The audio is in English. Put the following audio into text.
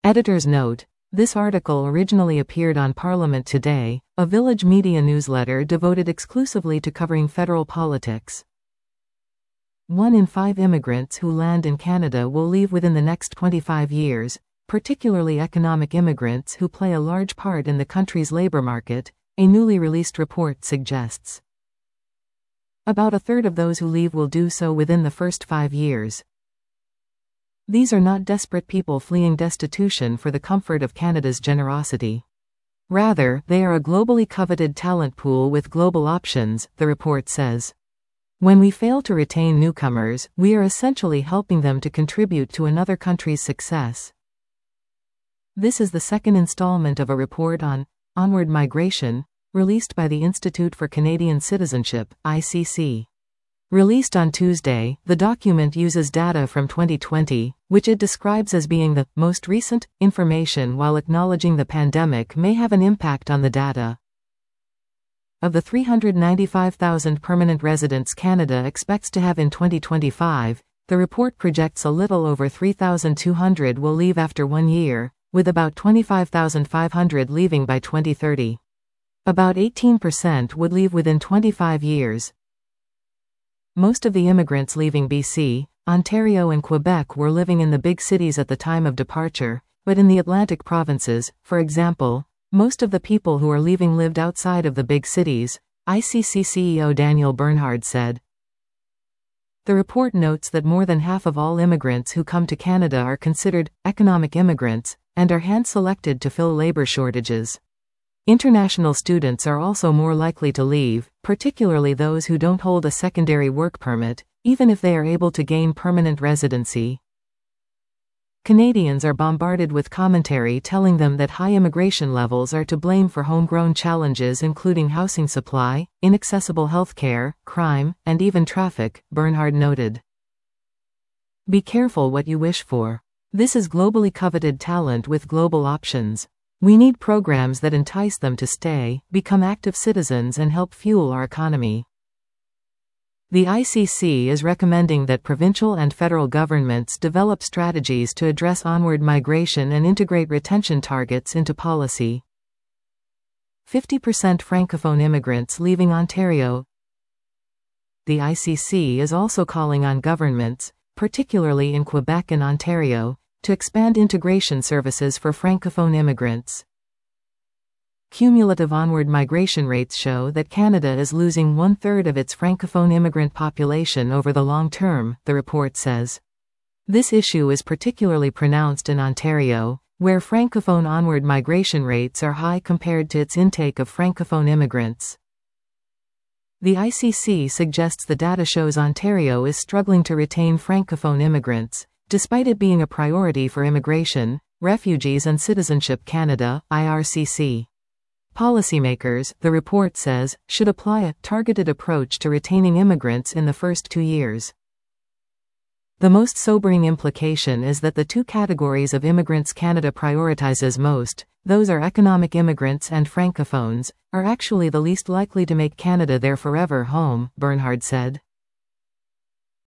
Editor's note: this article originally appeared on Parliament Today, a Village media newsletter devoted exclusively to covering federal politics. 1 in 5 immigrants who land in Canada will leave within the next 25 years, particularly economic immigrants who play a large part in the country's labor market, a newly released report suggests. About a third of those who leave will do so within the first 5 years. These are not desperate people fleeing destitution for the comfort of Canada's generosity. Rather, they are a globally coveted talent pool with global options, the report says. When we fail to retain newcomers, we are essentially helping them to contribute to another country's success. This is the second installment of a report on onward migration, released by the Institute for Canadian Citizenship, ICC. Released on Tuesday, the document uses data from 2020, which it describes as being the most recent information while acknowledging the pandemic may have an impact on the data. Of the 395,000 permanent residents Canada expects to have in 2025, the report projects a little over 3,200 will leave after 1 year, with about 25,500 leaving by 2030. About 18% would leave within 25 years. Most of the immigrants leaving BC, Ontario and Quebec were living in the big cities at the time of departure, but in the Atlantic provinces, for example, most of the people who are leaving lived outside of the big cities, ICC CEO Daniel Bernhard said. The report notes that more than half of all immigrants who come to Canada are considered economic immigrants and are hand-selected to fill labor shortages. International students are also more likely to leave, particularly those who don't hold a secondary work permit, even if they are able to gain permanent residency. Canadians are bombarded with commentary telling them that high immigration levels are to blame for homegrown challenges including housing supply, inaccessible healthcare, crime, and even traffic, Bernhard noted. Be careful what you wish for. This is globally coveted talent with global options. We need programs that entice them to stay, become active citizens and help fuel our economy. The ICC is recommending that provincial and federal governments develop strategies to address onward migration and integrate retention targets into policy. 50% Francophone immigrants leaving Ontario. The ICC is also calling on governments, particularly in Quebec and Ontario, to expand integration services for Francophone immigrants. Cumulative onward migration rates show that Canada is losing 1/3 of its Francophone immigrant population over the long term, the report says. This issue is particularly pronounced in Ontario, where Francophone onward migration rates are high compared to its intake of Francophone immigrants. The ICC suggests the data shows Ontario is struggling to retain Francophone immigrants, despite it being a priority for Immigration, Refugees and Citizenship Canada, IRCC. Policymakers, the report says, should apply a targeted approach to retaining immigrants in the first 2 years. The most sobering implication is that the two categories of immigrants Canada prioritizes most, those are economic immigrants and Francophones, are actually the least likely to make Canada their forever home, Bernhard said.